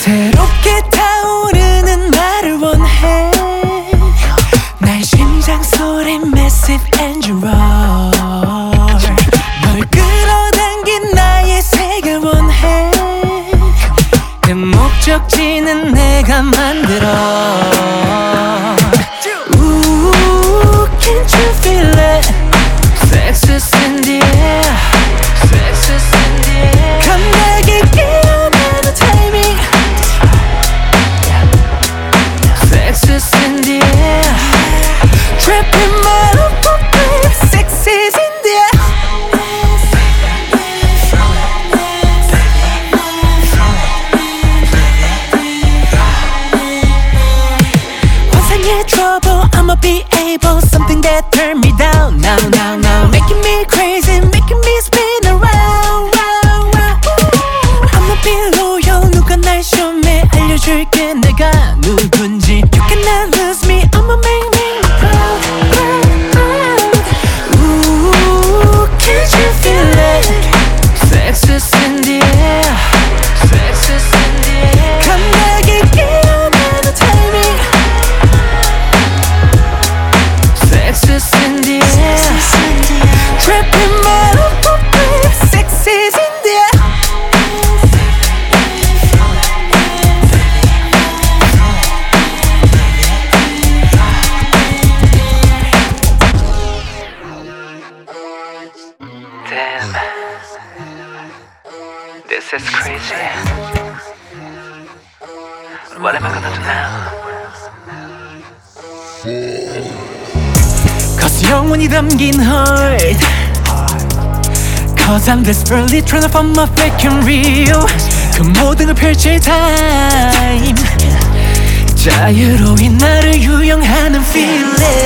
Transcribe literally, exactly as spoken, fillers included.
새롭게 타오르는 나를 원해. 날 심장 소리 massive engine roar. 널 끌어당긴 나의 세계 원해. 그 목적지는 내가 만들어. Ooh, can't you feel it? Sex is in the air. Sex is in the air. 감각이 깨어나는 타이밍. Sex is in the air. Trapping my love, babe. Sex is in the air. 환상의 trouble, I'ma be able. Something that turn me down. Now, now, now. Making me crazy, making me spin around, round, round. I'ma be loyal. 누가 날 시험해 알려줄게 내가 누군지. You cannot lose me, I'ma make me proud, proud, proud. Ooh, can't you feel it? Sex is in the air. Sex is in the air. 감각이 깨어나는 타이밍. Sex is in the air. Trapping my love, babe. Sex is in the air. Damn, this is crazy. What am I gonna do now? Cause 영원히 담긴 heart. Cause I'm desperately trying to find my fake and real. 그 모든 걸 펼칠 time. 자유로운 나를 유영하는 feeling.